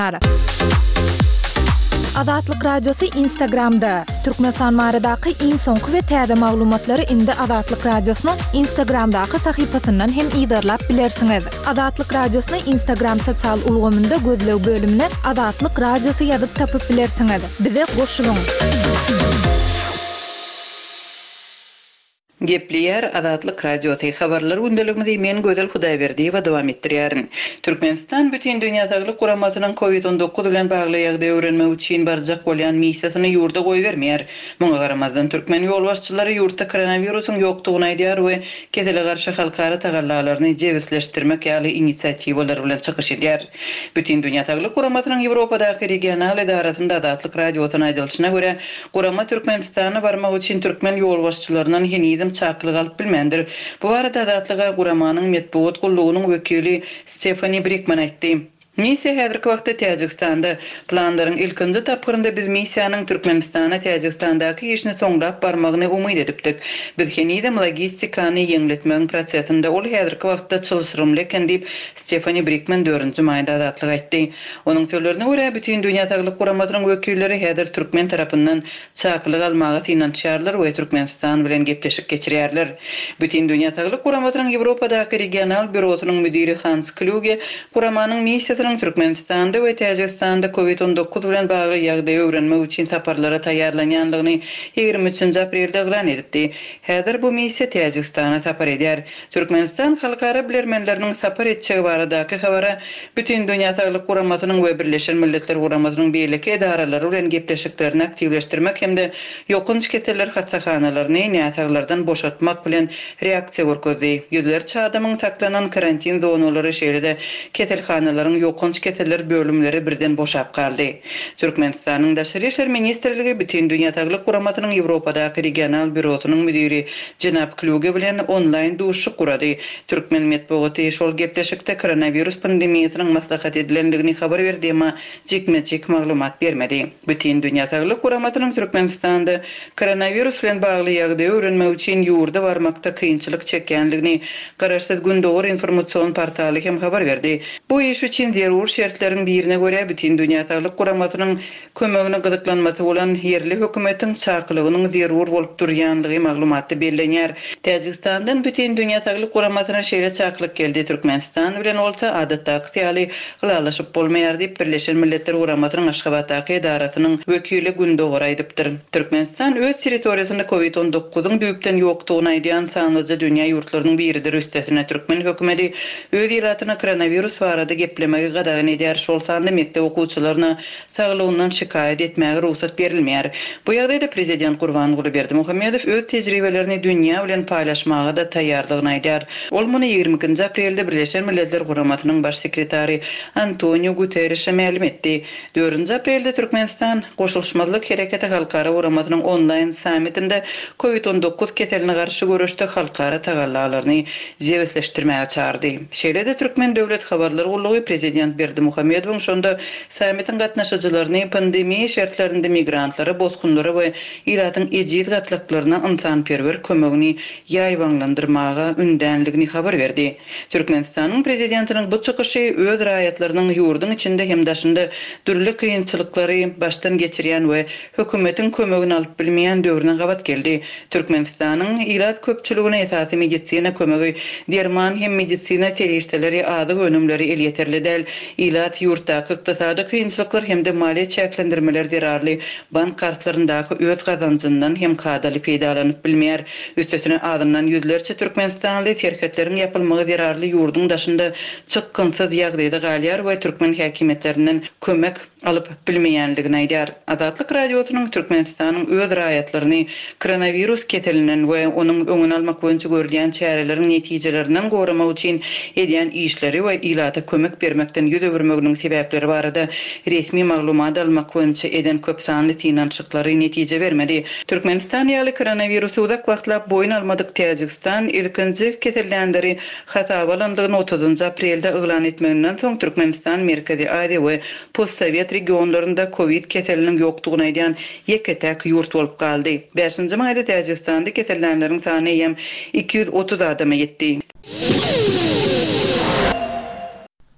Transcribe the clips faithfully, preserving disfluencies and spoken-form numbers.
Azatlyk Radiosu Instagramda. Türkmenistan maradaky iň soňky we täze maglumatlary indi Azatlyk Radiosynyň Instagramdaky sahypasyndan hem ýa-da bilersiňiz. Azatlyk Radiosynyň Instagram sosial ulgamynda gözlew bölümine Azatlyk Radiosu ýazyp tapyp bilersiňiz. Bize goşulyň. Gepleyer Azatlyk Radiosu habarlary gündeligimizi men gözel Hudaýberdi we dowam etdirýärin. Türkmenistan bütün dünýädäki guramasynyň covid on dokuz bilen bagly ýagdaý öwrenmek üçin barjak bolýan missiýasyny ýurda goýbermeýär. Muňa garamazdan türkmen ýolbaşçylary ýurtda koronawirusyň ýokdugyny aýdýar we kesele garşy halkara tagallalaryny jebisleşdirmek ýaly initsiatiwalar bilen çykyş edýär. Bütün dünýädäki guramasynyň Ýewropadaky regional edarasynda Azatlyk Radiosynyň aýdylşyna görä, gurama Türkmenistana barmak üçin türkmen ýolbaşçylarynyň henizem çaklyk alyp bilmendir. Bu arada Azatlyga guramanyň metbuat gullugynyň wekili Stephanie Brickman aýtdy. Neyse häzirki wagtda Täjikistanda planlaryň ilkinji tapgyrynda biz missiýanyň Türkmenistana Täjikistandaky işini soňlap barmagyny umyt edipdik. Biz henizem logistikany ýeňletmeň prosesinde ol häzirki wagtda çylşyrymly eken diýip Stephanie Brickman dördünji maýda Azatlyk aýtdy. Onuň sözlerine görä bütün dünýädäki guramasynyň wekilleri häzir türkmen tarapyndan çaklyk almagy finansiýarlar we Türkmenistan bilen gepleşik geçirýärler. Bütün dünýädäki guramasynyň Ýewropadaky regional bürosynyň müdiri Hans Kluge guramanyň missiýasyny Türkmenistanda we Täjikistanda covid on dokuz bilen bagly ýagdaý öwrenmek üçin saparlara taýýarlanýanlygyny ýigirmi üçinji aprelde elan edipdi. Häzir bu missiýa Täjikistana sapar edýär. Türkmenistan halkara bilermenleriniň sapar etjegi baradaky habara bütün dünýädäki guramasynyň we Birleşen Milletler guramasynyň beýleki edaralary bilen gepleşiklerini aktivleşdirmek hemde ýokynç keteler hastahanalaryny näçaglardan boşatmak bilen reaksiýa görkezdi. Ýüzlerçe adamyň saklanan karantin zonalary şeýlede ketelhanalaryň ýokynç keteler bölümleri birden boşap kaldy. Türkmenistanyň Daşary işler ministrligi bütün dünýädäki guramasynyň Ýewropadaky regional bürosynyň müdiri Jenap Kluge bilen online duşuk kurady. Türkmen metbuaty şol gepleşikde koronavirus pandemiýasynyň maslahat edilenligini habar berdi, emma jekmejek maglumat bermedi. Bütün dünýädäki guramasynyň Türkmenistanda koronavirus bilen bagly ýagdaý öwrenmek üçin ýurda barmakda kynçylyk çekýänligini Garaşsyz gündogor informasiýon portaly hem habar berdi. Bu iş üçin zerur şertleriň birine görä bütün dünýädäki guramasynyň kömegine gyzyklanmasy bolan ýerli hökümetiň çaklygynyň zerur bolup durýanlygy maglumaty bellenýär. Täjikistandan bütün dünýädäki guramasyna şeýle çaklyk geldi. Türkmenistan bilen bolsa adatdaky ýaly gylalaşyp bolmaýar diýip Birleşen Milletler guramasynyň Aşgabatdaky edarasynyň wekili gündogor aýdypdyr. Türkmenistan öz territoriýasyny covid on dokuzyň düýpden ýokdugyny aýdýan sanlyca dünýä ýurtlarynyň biridir. Üstesine türkmen hökümeti öz ýylatyna koronavirus barada geplemegi gadagan edýär. Şol sanda mektep okuwçylaryna saglygyndan şikaýet etmäge ruhsat berilmeýär. Bu ýagdaýda prezident Gurbanguly Berdimuhammedow öz tejribelerini dünýä bilen paýlaşmaga da taýýarlygyny aýdýar. Ol muny ýigirminji aprelde Birleşen Milletler guramasynyň baş sekretary Antonio Guterres ma'lum etdi. dördünji aprelde Türkmenistan goşulşmazlyk hereketi halkara guramasynyň online sammitinde covid on dokuz keteline garşy görüşde halkara tagallalaryny jebisleşdirmäge çağırdy. Şeýlede Türkmen döwlet habarlary ullugy prezident Berdimuhammedow şonda sammitin gatnaşyjylaryny pandemiýa şertlerinde migrantlary, bozgunlary we ýylatyň ejid gatlyklaryna ynsanperwer kömegini ýaýwanlandyrmaga ündänligini habar berdi. Türkmenistanyň prezidentiniň bu çykyşy öz raýatlarynyň ýurduň içinde hem daşynda türli kynçylyklary başdan geçirýän we hökümetiň kömegini alyp bilmeýän döwrüne gabat geldi. Türkmenistanyň ýylat köpçüligine esasy medisina kömegi, derman hem medisina terişdeleri adyk önümleri el ýeterli däl. Ýylat ýurtdaky ykdysady kynçylyklar hem de maliýe çäklendirmeler derarly bank kartlaryndaky öz gazanjyndan hem kadaly peýdalanyp bilmeýär. Üstesine adamdan ýüzlerçe Türkmenistanly terketleriň ýapylmagy derarly ýurduň daşynda çykgynsyz ýagdaýda galýar we türkmen häkimetlerinden kömek alyp bilmeýänligini aýdýar. Azatlyk Radiosynyň Türkmenistanyň öz raýatlaryny koronavirus ketelinden we onuň öňüni almak boýunça görülýän çäreleriň netijelerinden goramak üçin edýän işleri we ýylata kömek bermekden ýüz öwürmeginiň sebäpleri barada resmi maglumat almak boýunça eden köp sanly finansiýatlary netije bermedi. Türkmenistan ýaly koronavirusy uzak wagtlap boyun almadyk Täjikistan ilkinji ketellenleri hasaba alandygyny otuzunji aprelde elan etmegenden soň Türkmenistan Merkezi Aziýa we postsovet regionlarynda covid keteliniň ýokdugyny aýdýan ýeketäk ýurt bolup galdy. beşinji maýda Täjikistanda ketellenleriň sany hem iki ýüz otuz adama ýetdi.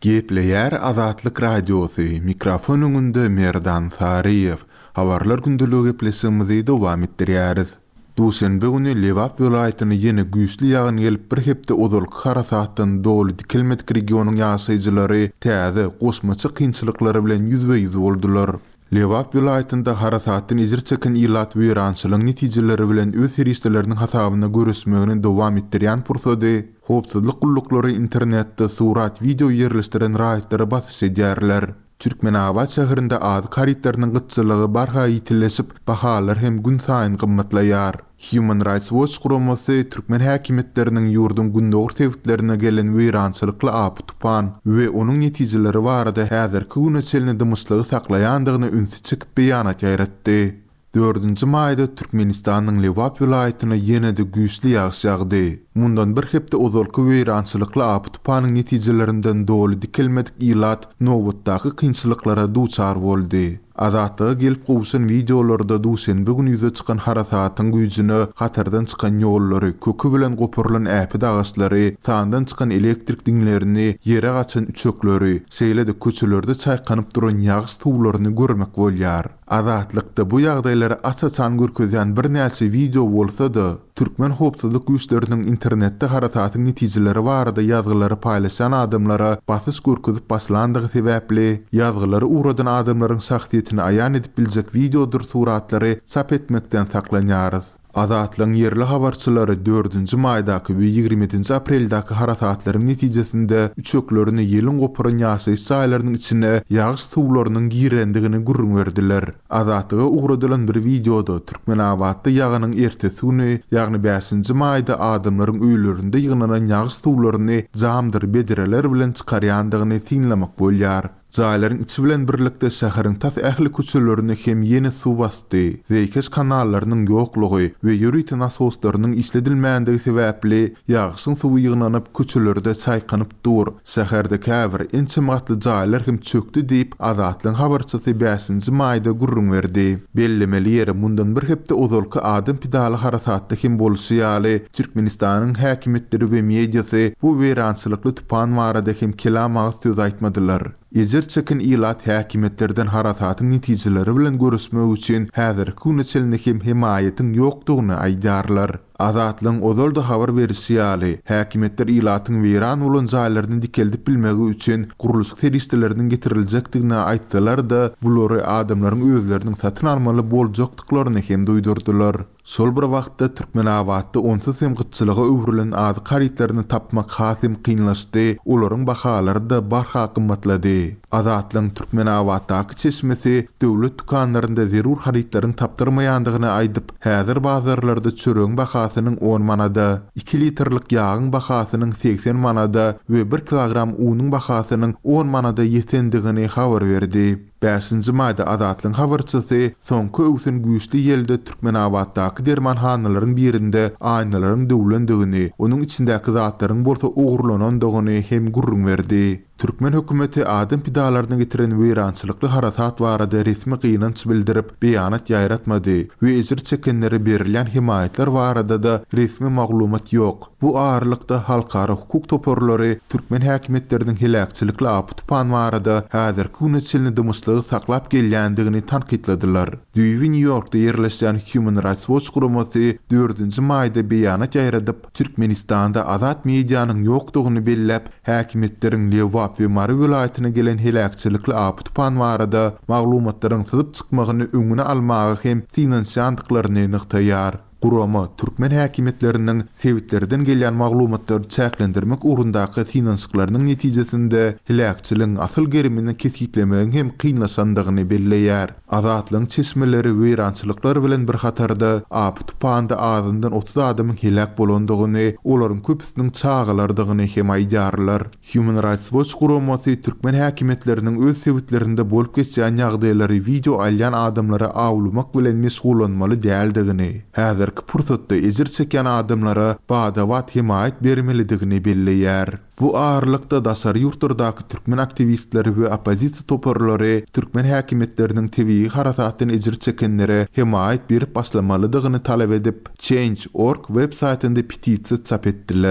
Gepleyer Azatlyk Radiosu, mikrofon öňünde Merdan Sariyev. Habarlar gündülügi geplesimizi dowam etdirýäris. Duşenbe günü Lewap welaýatyny ýene güýçli ýağyn gelip bir hepde ozalky harasatdan dowly dikilmedik regionuň ýaşaýjylary täze gosmaçy kynçylyklary bilen ýüzbe-ýüz boldular. Lewap welaýatynda harasatdan ejir çeken ilat we ýarançylygyň netijeleri bilen öz heristeleriniň hasabyna görüşmegini dowam etdirýän pursady, howpsuzlyk gullukları internetde surat, video ýerleşdiren raýatlary basy edýärler. Türkmenabad şäherinde az karitlarynyň gyçylygy barha ýitilesip, bahalar hem gün saýyn gymmatlaýar. Human Rights Watch guramasy Türkmen häkimetleriniň ýurdun gündälik tewitlerine gelen weýrançylykly apy tupan we onuň netijeleri barada häzirki güne çelini dymyşlygy saklaýandygyny ünsü çykip beýanat ýaratdy. dördünji maýda Türkmenistanyň Lewap welaýatyna ýene-de güýçli ýağış ýagdy. Mundan bir hepde ozalky weýrançylykly apy tupanyň netijelerinden dowly dikilmedik ilat nowatdaky kynçylyklara duçar boldy. Azatlyga gelip gowşan videolarda duşenbe günü ýüze çykan harasatyň güýjüni, hatardan çykan ýollary, kökü bilen gopurulan äpi dagaçlary, sandan çykan elektrik diňlerini, ýere gaçan üçekleri, seýlede köçelerde çaýkanyp duran ýağış tuwlaryny görmek bolýar. Azatlykda bu ýagdaýlary açaçan görkezýän bir näçe video bolsa-da, Türkmen howpsuzlyk güýçleriniň internetde harasatyň netijeleri barada ýazgylary paýlaşan adamlara basys görkezip başlandygy sebäpli, ýazgylary uradan adamlaryň şahsiýetini aýan edip biljek videodur suratlary çap etmekden saklanýarys. Azatlyň yerli habarçylary dördünji maýdaky we ýigrimenti apreldaky harasatlaryň netijesinde üçeklerini ýelin gopuran ýaşaýyş saýlarynyň içine ýağış tuwlarynyň girendigini gurrun berdiler. Azatlyga ugradylan bir videoda Türkmenabadda ýağanyň ertesi güni, ýagny beşinji maýda adamlaryň öýlerinde ýygnanan ýağış tuwlaryny jamdyr bedireler bilen çykarýandygyny tinlemek bolýar. Zaýlaryň içi bilen birlikde şäheriň tas ähli köçelerini hem ýene suw bastdy. Zeýkes kanallarynyň ýoklugy we ýürüýten asoslarynyň işledilmäändigi sebäpli ýağışyň suwy ýygnanyp köçelerde çaýkanyp dur. Şäherde käbir ençematly zaýlar hem çökdi diýip Azatlyň habarçysy beşinji maýda gurrun berdi. Bellemeli ýere mundan bir hepde ozalky adam pidaly harasatda hem bolşy ýaly Türkmenistanyň häkimetleri we mediasy bu weýrançylykly tupan barada hem kelam söz aýtmadylar. Ejir çekin ilat häkimetlerden harasatyň netijeleri bilen görüşmek üçin häzirki güne çelini hem himayetin ýokdugyny aýdarlar. Azatlyň ozalda habar berýär ýaly häkimetler ilatyň weýran bolan jaýlaryny dikeldip bilmegi üçin guruluş teristleriniň getiriljekdigine aýtdylar da bulary adamlaryň özleriniň satyn almaly boljakdyklaryny hem duýdurdylar. Sol bir wagtda Türkmenabadda onsuz hem gyçylyga öwrülen az karitlaryny tapmak hasym kynlaşdy, olaryň bahalary da barha gymmatlady. Azatlyň Türkmenabaddaky çeşmesi döwlet dukanlarynda zerur haritlaryny tapdyrmaýandygyny aýdyp, häzir bazarlarda çöreň bahasynyň on manada, iki litrlik ýağyň bahasynyň seksen manada we bir kilogram unyň bahasynyň on manada ýetendigini habar berdi. beşinji maýda Azatlyň habarçysy soňky öwsün güýçli ýelde Türkmenabaddaky dermanhanalaryň birinde aýnalaryň döwlendigini, onuň içindäki zatlaryň bolsa ogurlanandygyny hem gurrun berdi. Türkmen hökümeti adam pidalaryny getiren weýrançylykly harasat barada resmi gynanç bildirip beýanat ýaýratmady we ejir çekenlere berilýän himayetler barada da resmi maglumat ýok. Bu ağırlykda halkara hukuk toporlary Türkmen häkimetleriniň hilakçylykly apy tupan barada häzirki güne çelini dymyşlygy saklap gelýändigini tanqidladylar. Düýbi New Yorkda ýerleşen Human Rights Watch guramasy dördünji maýda beýanat ýaýradyp Türkmenistanda azat mediýanyň ýokdugyny belläp häkimetleriň Lewap we Mary welaýatyna gelen hilakçylykly apy tupan barada maglumatlaryň syzyp çykmagyny öňüne almagy hem finansiýandyklaryny nyktaýar. Gurama Türkmen häkimetleriniň tewitlerden gelýän maglumatlary çäklendirmek urundaky finansiýaklarynyň netijesinde hilakçylygyň asyl gerimini kesitlemegiň hem kynlaşandygyny belleýär. Azatlyň çeşmeleri weýrançylyklar bilen bir hatarda apy tupanda azyndan otuz adamyň hilak bolandygyny, olaryň köpüsiniň çağalardygyny hem aýdarlar. Human Rights Watch guramasy Türkmen häkimetleriniň öz tewitlerinde bolup geçýän ýagdaýlary video alýan adamlara awlamak bilen meşgulanmaly däldigini, häzir pursatda ejir çeken adamlara badawat himayet bermelidigini belleýär. Bu ağırlykda dasar ýurtlardaky Türkmen aktivistleri we opozisiýa toporlary Türkmen häkimetleriniň tebii harasatyn ejir çekenlere himayet berip başlamalydygyny talap edip Change dot org web saytynda petisiýa çap etdiler.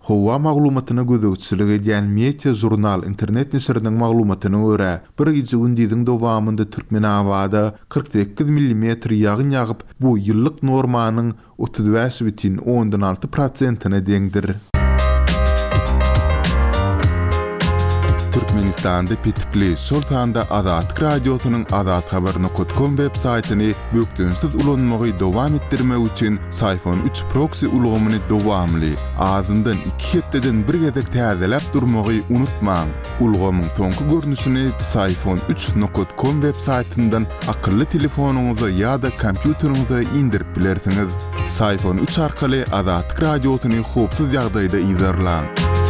Howa maglumatyna gözegçilik edýän Media Jurnal internet nesiriniň maglumatyna görä, bir gije gündiň dowamynda Türkmenabada kırk sekiz millimetr ýagyn ýagyp, bu ýyllyk normanyň otuz beş bitin ondan alty prosentina deňdir. Türkmenistanda pitikli Sultanda Azat Radiosynyň azat habar nokta com web saytyny bökdönsiz ulanmagy dowam etdirmek üçin Sayfon üç proxy ulgamyny dowamly azyndan iki hepdeden bir gezek täzeläp durmagy unutmaň. Ulgamyň soňky görnüşini Sayfon üç nokta com web saytyndan akylly telefonuňyza ýa-da kompýuteriňize indirip bilersiňiz. Sayfon üç arkaly Azat Radiosyny hopsuz ýagdaýda izlerläň.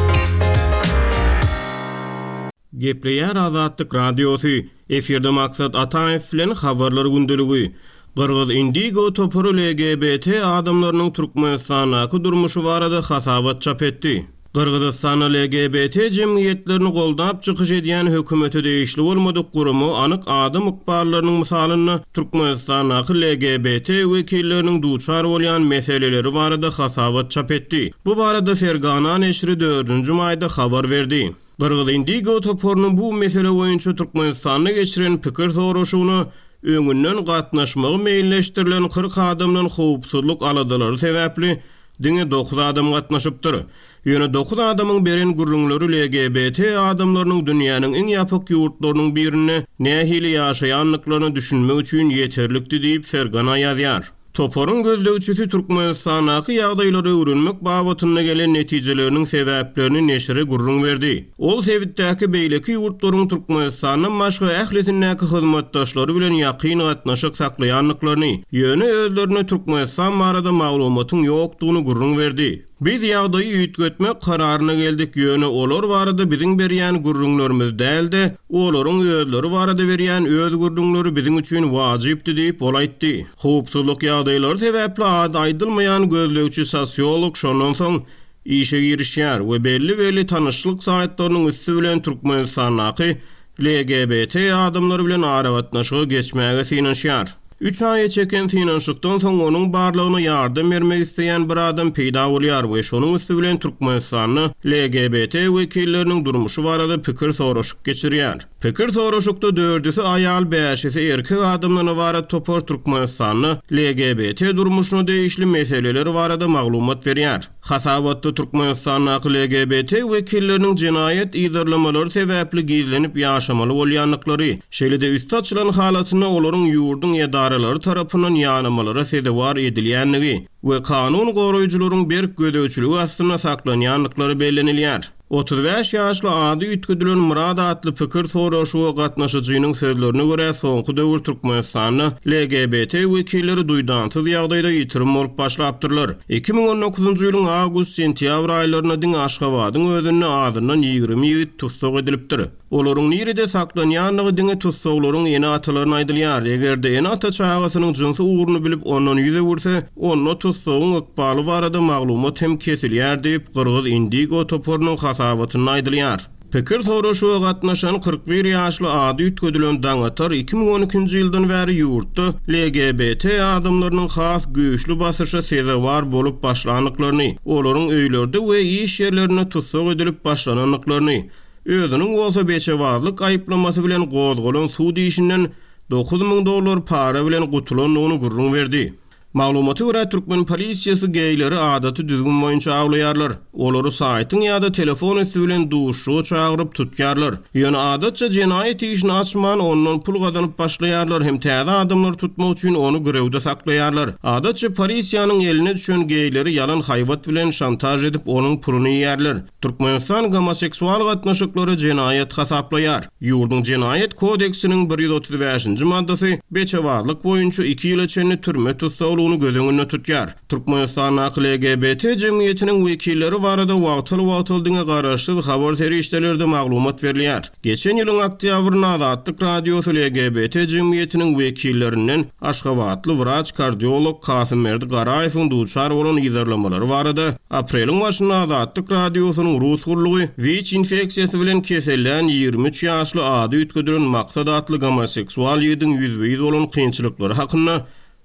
Gepleýär Azatlyk Radiosy. Eferde maksat Ataev bilen habarlar gündeligi. Qırgız Indigo toporu L G B T adamlarynyň Türkmenistanaky durmuşy barada hasabat çap etdi. Qırgızstan L G B T jemgyýetlerini goldap çykyş edýän hökümeti değişli bolmadyk gurumy anyk adam ykballarynyň misalyny Türkmenistanaky L G B T wekilleriniň duçar bolýan meseleleri barada hasabat çap etdi. Bu barada Fergana neşri dördünji maýda habar berdi. Qırgız Indigo toporunyň bu mesele boýunça Türkmenistanyna geçiren pikir soraşygyny öňünden gatnaşmagy meýilleşdirilen kırk adamyň howpsuzlyk aladylary sebäpli diňe dokuz adam gatnaşypdyr. Ýöne dokuz adamyň beren gurrunlary L G B T adamlarynyň dünýäniň iň ýapyk ýurtlarynyň birine nähili ýaşaýanlyklaryny düşünmek üçin ýeterlikdi diýip Fergana ýazýar. Toporun gözlegçisi Türkmenistanaky ýagdaýlary öwrenmek babatyna gelen netijeleriniň sebäplerini neşre gurrun berdi. Ol sebitdäki beýleki ýurtlaryň Türkmenistanyň başga ählisindäki hyzmatdaşlary bilen ýakyn gatnaşyk saklaýanlyklaryny, ýöne özlerini Türkmenistan barada maglumatyň ýokdugyny gurrun berdi. Biz ýagdaýy ýetgetmek kararyna geldik, ýöne olar barada biziň berýän gurrunlarymyz däldi, olaryň özleri barada berýän öz gurrunlary biziň üçin wajypdy diýip bolaýtdy. Howpsuzlyk ýagdaýlary sebäpli ad aýdylmaýan gözlegçi sosiolog şondan soň işe girişýär we belli belli tanışlyk saýtlarynyň üstü bilen Türkmenistanaky L G B T adamlary bilen aragatnaşyga geçmäge synanýar. üç ay çeken synanşykdan soň onuň barlygyna ýardam bermek isleýän bir adam peýda bolýar we şonuň üstü bilen Türkmenistanyň L G B T wekilleriniň durmuşy barada pikir soraşyk geçirýär. Pikir soraşykda dördüsi aýal, beşisi erkek adamlaryna bara topor Türkmenistanyň L G B T durmuşyna değişli meseleleri barada maglumat berýär. Hasabatda Türkmenistanyň L G B T wekilleriniň jinayet ýazarlamalary sebäpli gizlenip ýaşamaly bolýanlyklary, şeýle-de üst açylan halatyna olaryň ýurduň ýedarlary tarapyndan ýanamalara sebäp edilýänligi we kanun goraýjylaryň berk gödöçüligi astyna saklanýanlyklary bellenilýär. otuz beş ýaşly ady ütküdilen Murad atly pikir soraşyga gatnaşyjynyň sözlerine görä soňky döwür Türkmenistanyň L G B T wekilleri duýdansyz ýagdaýda ýitirim bolup başlapdyrlar. iki ming on dokuzunjy ýylyň awgust-sentýabr aýlaryna diň Aşgabatyň özüne adyndan ýygrimi ýigit tutsak edilipdir. Olaryň niride saklanýanlygy diňe tutsaklaryň ýene atalaryny aýdylýar. Egerde ýene ata çağasynyň jinsy uğruny bilip ondan ýüze wursa, onu tutsagyň ykbaly barada maglumat hem kesilýär diýip Qırgız Indigo toporunyň hasabatyny aýdylýar. Pikir soraşyga gatnaşan kırk bir ýaşly ady ütküdilen daňatar iki ming on ikinji ýyldan bäri ýurtda L G B T adamlarynyň has güýçli basyrşa sebäp bolup başlanlyklaryny, olaryň öýlerde we iş ýerlerine tutsak edilip başlananlyklaryny, özüniň bolsa beçewazlyk aýyplamasy bilen gozgolan suw diýişinden dokuz ming dollar para bilen gutulanlygyny gurrun berdi. Maglumaty görä Türkmen polisiýasy geýleri adaty düzgün boýunça awlaýarlar. Olary saýtyň ýa-da telefon üstü bilen duşuga çagyryp tutýarlar. Ýöne adatça jinayet işini açman ondan pul gazanyp başlaýarlar hem täze adamlar tutmak üçin onu görewde saklaýarlar. Adatça polisiýanyň eline düşen geýleri ýalan haýbat bilen şantaj edip onuň puluny ýerler. Türkmenistan homoseksual gatnaşyklary jinayet hasaplaýar. Ýurdun jinayet kodeksiniň bir ýüz otuz beşinji maddasy beçewazlyk boýunça iki ýyl içinde türme tutsa unu gözüňünde tutýar. Türkmenistanyň L G B T jemgyýetiniň wekilleri barada wagtyl-wagtyl diňe garaşsyz habar terişdelerde maglumat berilýär. Geçen ýylyň oktýabrynda Azatlyk Radiosy L G B T jemgyýetiniň wekillerinden Aşgabatly wrach kardiolog Kasym Merdi Garaýewiň duçar bolan ýazarlamalary barada apreliň başynda Azatlyk Radiosynyň Rus gurlugy WIC infeksiýasy bilen kesellen ýygrimi üç ýaşly ady ütküdilen maksat atly homoseksual ýygyň ýüzbeýi bolan kynçylyklary hakynda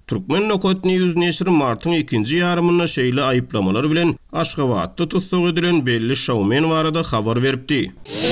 Türkmen Nokot News neşri martyň ikinji ýarymyna şeýle aýyplamalar bilen Aşgabatda tutsak edilen belli şowmen barada habar beripdi.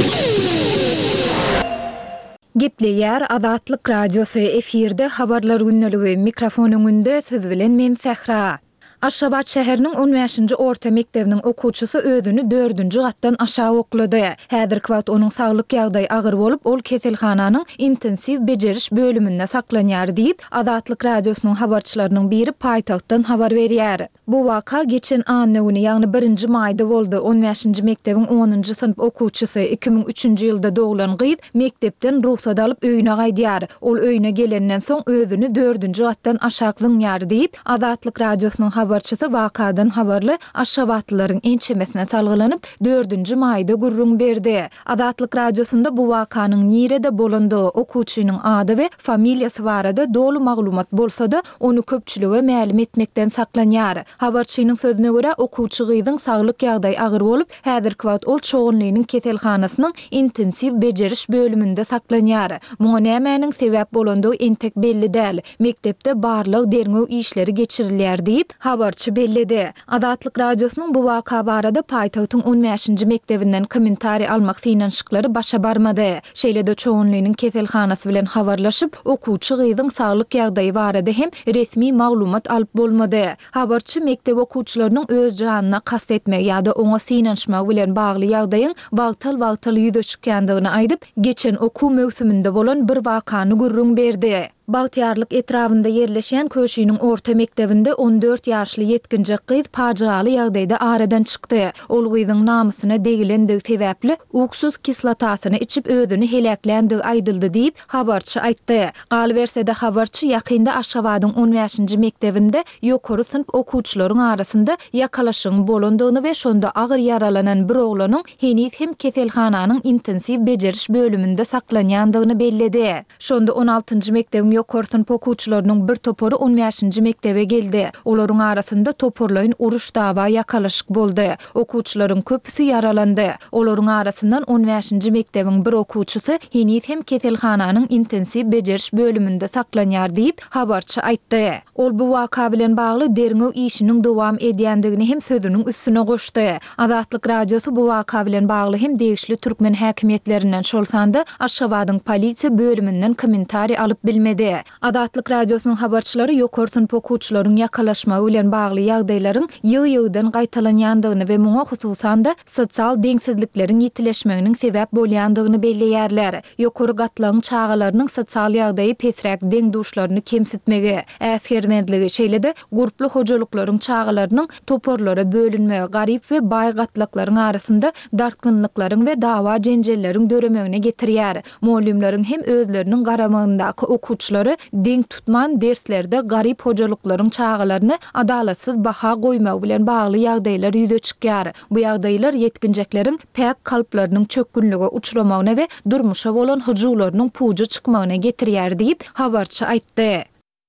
Gepleýär Azatlyk Radiosu efirde habarlar günneligi mikrofonuňynda siz bilen men Sehra. Aşgabat şäheriniň on beşinji orta mekdebiniň okuwçysy özüni dördünji gatdan aşağı oklady. Häzirki wagt onuň saglyk ýagdaýy agyr bolup, ol keselhananyň intensiv bejeriş bölüminde saklanýar diýip Azatlyk Radiosynyň habarçylarynyň biri paýtagtdan habar berýär. Bu waka geçen anny güni, ýagny birinji maýda boldy. on beşinji mekdebiň onunji synyp okuwçysy iki ming üçünji ýylda doglan gyýt mekdepden ruhsat alyp öýüne gaýdýar. Ol öýüne gelenden soň özüni dördünji gatdan aşağı zyňýar diýip Azatlyk Radiosynyň habarçysy wakadan habarly Aşgabatlylaryň ençemesine salgylanyp dördünji maýda gurrun berdi. Azatlyk Radiosunda bu wakanyň nirede bolandygy, okuwçynyň ady we familiýasy barada dolu maglumat bolsa-da onu köpçülige ma'lum etmekden saklanýar. Habarçynyň sözüne görä okuwçy gyzyň saglyk ýagdaýy agyr bolup, häzirki wagt ol çoğunlygynyň keselhanasynyň intensiv bejeriş bölüminde saklanýar. Muňa nämäniň sebäp bolandygy entek belli däl. Mektepde barlyk derňöw işleri geçirilýär diýip habarçy bellidi. Azatlyk Radiosynyň bu waka barada paýtagtyň on beşinji mekdebinden kommentari almak synanşyklary başa barmady. Şeýle-de çoğunlygynyň keselhanasy bilen habarlaşyp, okuwçy gyzyň saglyk ýagdaýy barada hem resmi maglumat alyp bolmady. Habarçy mektep okuwçylarynyň öz janyna kast etmek ýa-da oňa synanşmak bilen bagly ýagdaýyň bagtal-bagtal ýüze çykýandygyny aýdyp, geçen okuw mögsüminde bolan bir wakany gurrun berdi. Bagtyarlyk etrafynda yerleşen köşüniň orta mektebinde on dört ýaşly yetkinjek gyz pajaly ýagdaýda aradan çykdy. Ol gyzyň namysyna degilendigi sebäpli uksuz kislatasyny içip özüni helakländigi aýdyldy diýip habarçy aýtdy. Galyberse-de habarçy ýakynda Aşgabatyň on beşinji mektebinde ýokary synyp okuwçylaryň arasynda ýakalaşyň bolandygyny we şonda agyr ýaralanan bir oglanyň henüz hem keselhananyň intensiv bejeriş bölüminde saklanýandygyny belledi. Şonda on altynjy mektebin ýokary synyp okuwçylarynyň bir topory on beşinji mektebe geldi. Olaryň arasynda toporlaryň uruş dawa ýakalaşyk boldy. Okuwçylaryň köpüsi ýaralandy. Olaryň arasyndan on beşinji mekdebiň bir okuwçysy henüz hem keselhananyň intensiv bejeriş bölüminde saklanýar diýip habarçy aýtdy. Ol bu waka bilen bagly derňöw işiniň dowam edýändigini hem sözüniň üstüne goşdy. Azatlyk Radiosy bu waka bilen bagly hem degişli türkmen häkimetlerinden şolsanda Aşgabatyň polisiýa bölüminden kommentari alyp bilmedi. Azatlyk Radiosynyň habarçylary ýokary synyp okuwçylaryň ýakalaşmagy bilen bagly ýagdaýlaryň ýyl-ýyldan gaýtalanýandygyny we muňa hususan da sosial deňsizlikleriň ýitileşmeginiň sebäp bolýandygyny belleýärler. Ýokary gatlaryň çağalarynyň sosial ýagdaýy pesräk deňduşlaryny kemsitmegi, äsgermendligi, şeýle-de guruply hojalyklaryň çağalarynyň toporlara bölünmegi, garyp we baý gatlaklaryň arasynda dartgynlyklaryň we dawa jenjelleriň döremegine getirýär. Muallimleriň hem özleriniň garamagyndaky okuwçylary deň tutman derslerde garyp hojalyklaryň çağalaryny adalatsız baha goýmak bilen bagly ýagdaýlar ýüze çykýar. Bu ýagdaýlar yetkinjekleriň päk kalplarynyň çökünlige uçramagyna we durmuşa bolan hyjularynyň puja çykmagyna getirýär diýip habarçy aýtdy.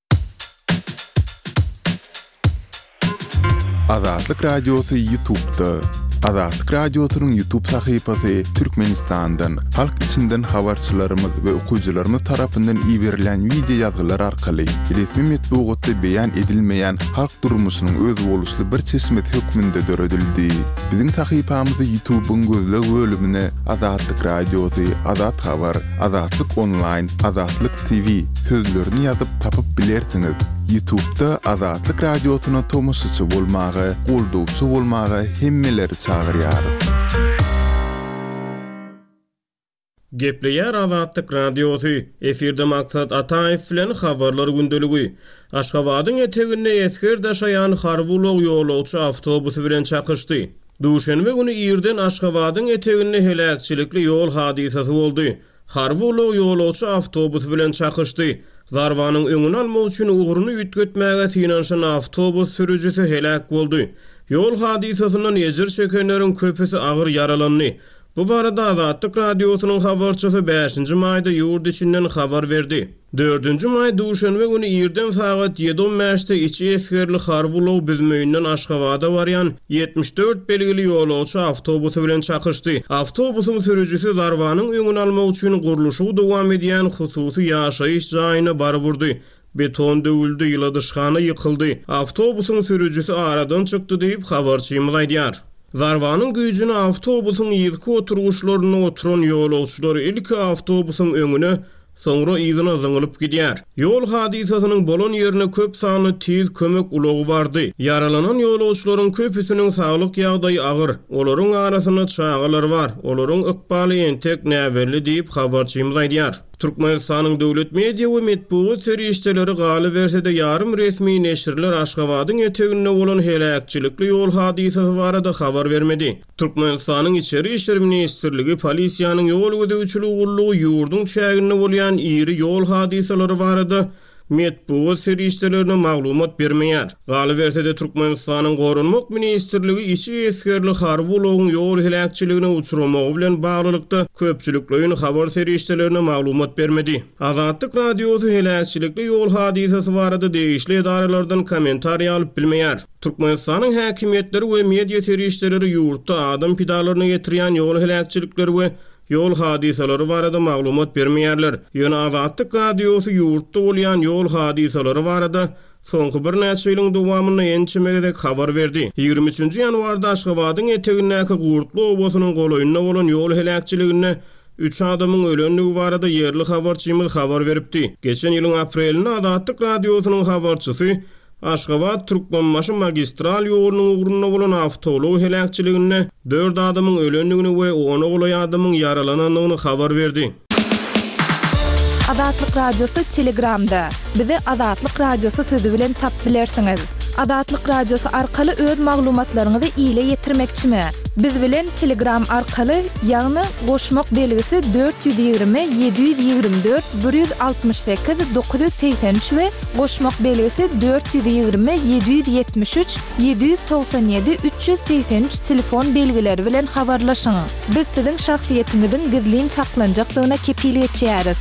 Azatlyk Radiosy YouTube'da. Azatlyk Radiosynyň YouTube sahypasy Türkmenistandan, halk içinden habarçylarymyz we okuwçylarymyz tarapyndan iýerilen video ýazgylar arkaly resmi metbuatda beýan edilmeýän halk durmuşynyň öz boluşly bir çeşmet hökmünde döredildi. Biziň sahypamyzy YouTube'un gözleg bölümine Azatlyk Radiosy, Azat Habar, Azatlyk Online, Azatlyk T V sözlerini ýazyp tapyp bilersiňiz. YouTube'da Azatlyk Radiosyna tomoşçy bolmagy, goldowçy bolmagy hemmeleri çağırýarys. Gepleýär Azatlyk Radiosy. Efirde maksat Ataýew bilen habarlar gündeligi. Aşgabatyň eteginde esger daşayan Harwulog ýolawçy awtobusy bilen çakışdy. Duşenbe güni ýerden Aşgabatyň eteginde helakçylikli ýol hadisasy boldy. Harwulog ýolawçy awtobusy bilen çakışdy. Zarwanyň öňüni almak üçin ugruny ýetgetmäge synanşan awtobus sürüjüsi helak boldy. Ýol hadisasynyň ejir çekenleriň köpüsi agyr yaralandy. Bu barada Azatlyk Radiosynyň habarçysy beşinji maýda ýurt içinden habar berdi. dördünji maý duşanbe güni ýerden sagat ýedi on beşde içi esgerli Harwulog bilmeýinden Aşgabada barýan yetmiş dört belgili ýolawçy awtobusy bilen çakışdy. Awtobusyň sürüjüsi Zarwanyň öňüni almak üçin guruluşy dowam edýän hususy ýaşaýyş jaýyna bar burdy. beton döwüldü, ýyladyşgana ýykyldy. Awtobusyň sürüjüsi aradan çykdy diýip habarçymyz aýdýar. Zarwanyň güýjüne awtobusyň ýyzky oturguşlaryna oturan ýolagçylar ilki awtobusyň öňüne, soňra ýyzyna zyňylyp gidýär. Ýol hadisasynyň bolan ýerine köp sany tiz kömek ulagy bardy. Yaralanan ýolagçylaryň köpüsiniň saglyk ýagdaýy agyr. Olaryň arasyna çağalar bar. Olaryň ykbaly entek näwerli diýip habarçymyz aýdýar. Türkmenistanyň döwlet media we medeniýet serişçileri galy bersede yarım resmi neşirler Aşgabatyň eteginde bolan helakçylikli ýol hadisasy barada habar bermedi. Türkmenistanyň içeri işler ministrligi polisiýanyň ýol gödäwçiligi gullugy ýurdun çäginde bolan iri ýol hadisalary barada medeniýet serişçilerine maglumat bermeýär. Galy bersede Türkmenistanyň gorunmak ministrligi içi eskerli harby ulagyň ýol helakçyligine uçuramagy bilen baglykda köpçüliklerin habar serişçilerine maglumat bermedi. Azatlyk radiosu helakçylikli ýol hadisasy barada degişli edaralardan kommentariýa alyp bilmeýär. Türkmenistanyň häkimetleri we media serişçileri ýurtda adam pidalaryny getirýän ýol helakçylikleri we ýol hadisalary barada maglumat bermeýärler. Ýöne Azatlyk radiosu ýurtda bolýan ýol hadisalary barada soňky bir näçe ýylyň dowamyny ençemegedek habar berdi. ýygrimi üçinji ýanwarda Aşgabatyň etegindäki Gurtly obasynyň golaýynda bolan ýol helakçyligine üç adamyň ölenligi barada ýerli habarçymyz habar beripdi. Geçen ýylyň aprelinde Azatlyk radiosynyň habarçysy Aşgabat Türkmenmaşy magistral ýolunyň ugruna bolan awtolog helakçyligine dört adamyň ölenligini we ony golaýan adamyň yaralananyny habar berdi. Azatlyk radiosu Telegramda. Bizi Azatlyk radiosu sözü bilen tap bilersiňiz. Azatlyk radiosu arkaly öz maglumatlaryňyzy ýyla ýetirmekçimi? Biz bilen Telegram arkaly ýagny goşmak belgisi dört yüz ýygrimi yedi yüz ýygrimi dört bir yüz altmış sekiz dokuz yüz seksen üç we goşmak belgisi dört yüz ýygrimi yedi yüz ýetmiş üç yedi yüz toksan ýedi üç yüz seksen üç telefon belgileri bilen habarlaşyň. Biz siziň şahsiýetiňiziň gizliň saklanjakdygyna kepillik etýäris.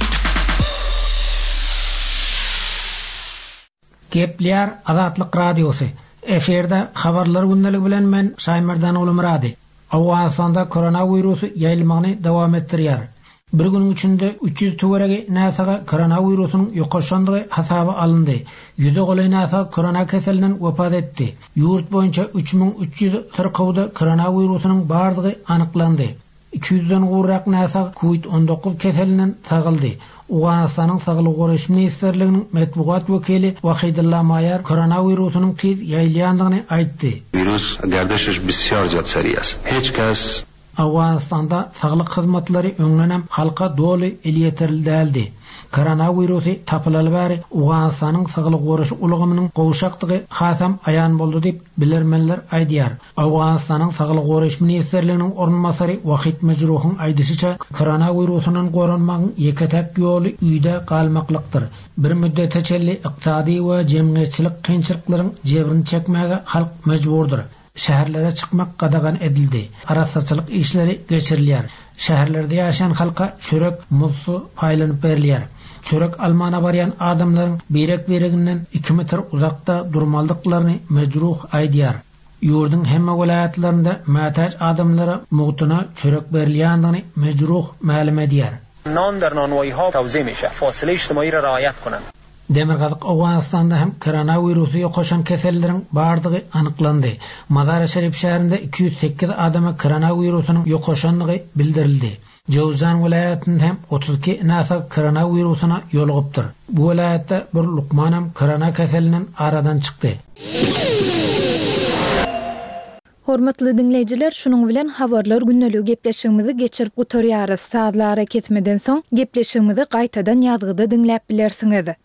Gepler Azatlyk radiosu. Eferde habarlar gündəligi bilen men Şaýmardan oly Murady. Awganistanda koronawirusu ýaýlmagyny dowam etdirýär. Bir günüň içinde üç yüz töweregi näsaga koronawirusynyň ýokaşandygy hasaby alyndy. Ýüze goly näsa korona keselinden wefat etdi. Ýurt boýunça üç bin üç yüz sırkawda koronawirusynyň bardygy anyklandy. iki yüzden gurrak näsa covid on dokuz keselinden sagyldy. Awganistanyň Saglyk goraş ministrliginiň medeniýet wekili Wahidullah Maýar koronawirusynyň tez ýaýlandygyny aýtdy. Virus gerdişiş bisyar zat seri ast. Hiç kes Awganistanda saglyk hyzmatlary öňlenäm halka doly elýeterildi däldi. Koronavirusy tapylaly bäri Awganistanyň saglyk goraş ulgamynyň gowşakdygy hasam aýan boldy diýip bilermenler aýdýar. Awganistanyň saglyk goraş ministrliginiň ornmasary Wahid Mejruhyň aýdysyça koronawirusynyň goranmagyň ýeketek ýoly üýde galmaklykdyr. Bir müddetçe iqtisadi we jemgyýetçilik kynçylyklaryň jebrini çekmäge halk mejburdur. Şäherlere çykmak gadagan edildi. Arasaçylyk işleri geçirilýär. Şäherlerde ýaşaýan halka çörek, muzsu paýlanyp berilýär. Çörek almana barýan adamlaryň berek bereginden iki metr uzakda durmaldyklaryny mejruh aýdýar. Ýurdun hemme welaýatlarynda mätäç adamlara muhtuna çörek berilýändigini mejruh ma'lum edýär. Non der nonwaýha tawzim ise. Fasile ijtimai ra riayat kunan. Demirgazyk Awganistanda hem koronawirusu ýokaşan keselleriň bardygy anyklandy. Mazar-ı Şerif şäherinde iki yüz sekiz adama koronawirusynyň ýokaşandygy bildirildi. Jowzan welaýatynda hem otuz iki näsa koronawirusyna ýolugypdyr. Bu welaýatda bir lukmanam korona keselinden aradan çykdy. Hormatly dinleýijiler, şunuň bilen habarlar günneligi gepleşigimizi geçirip gutarýarys. Saatlara ketmeden soň gepleşigimizi gaýtadan ýazgyda dinläp bilersiňiz.